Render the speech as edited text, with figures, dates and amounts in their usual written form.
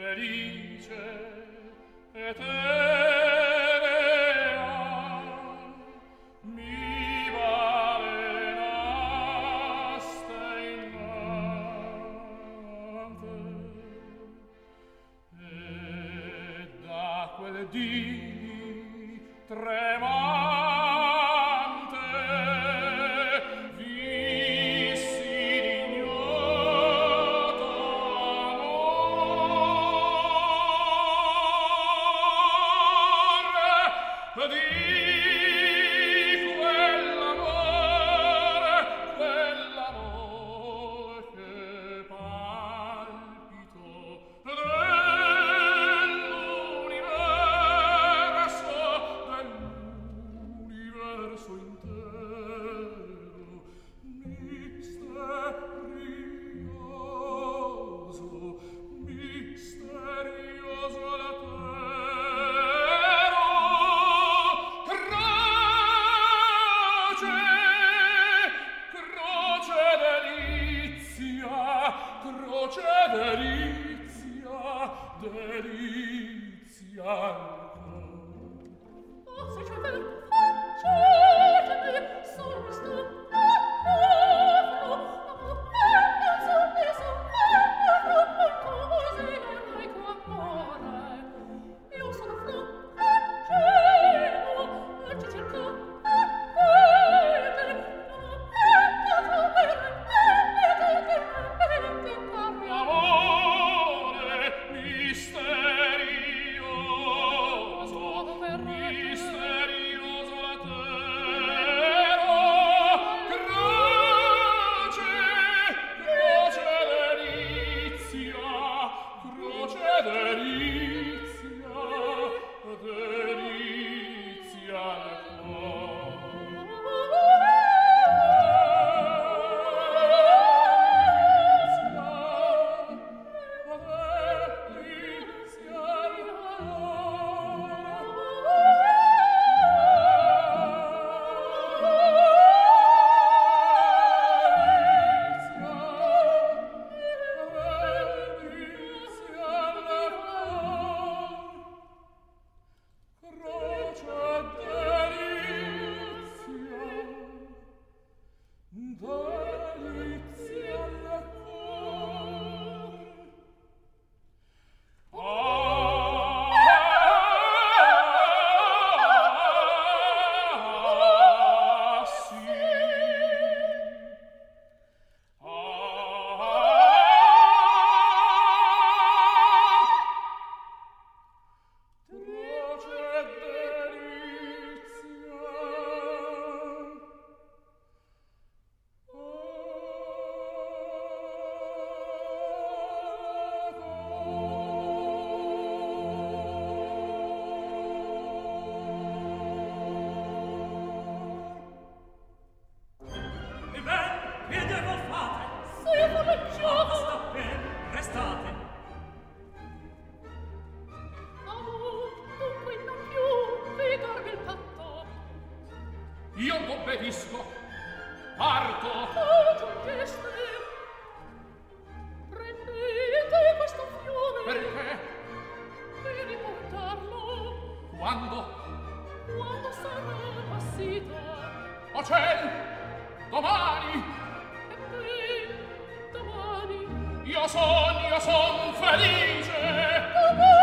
felice eterea mi valenaste innante e da quel dì tremante vissi d'ignoto amore di quell'amore che palpito dell'universo intero, misterioso latero, croce delizia al cor. Oh, se c'è per facciate, sono questo io sono amore misterioso latero, croce delizia al io obbedisco, parto. Oh, giungeste. Prendete questo fiume. Perché? Per riportarlo. Quando? Quando sarà passito. O ciel, domani. E poi domani. Io son felice. Domani.